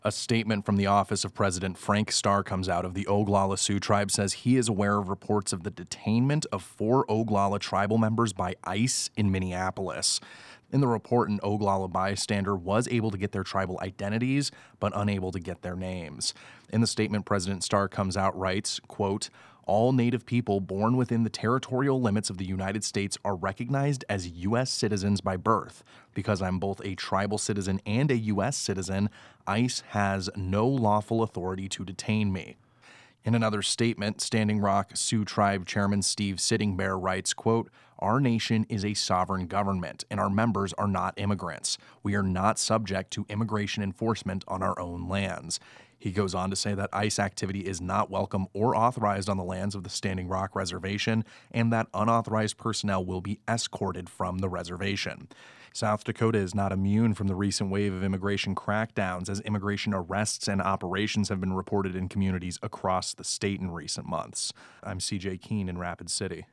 A statement from the office of President Frank Starr comes out of the Oglala Sioux tribe says he is aware of reports of the detainment of 4 Oglala tribal members by ICE in Minneapolis. In the report, an Oglala bystander was able to get their tribal identities, but unable to get their names. In the statement, President Starr comes out, writes, quote, all Native people born within the territorial limits of the United States are recognized as U.S. citizens by birth. Because I'm both a tribal citizen and a U.S. citizen, ICE has no lawful authority to detain me. In another statement, Standing Rock Sioux Tribe Chairman Steve Sitting Bear writes, quote, our nation is a sovereign government, and our members are not immigrants. We are not subject to immigration enforcement on our own lands. He goes on to say that ICE activity is not welcome or authorized on the lands of the Standing Rock Reservation, and that unauthorized personnel will be escorted from the reservation. South Dakota is not immune from the recent wave of immigration crackdowns, as immigration arrests and operations have been reported in communities across the state in recent months. I'm CJ Keene in Rapid City.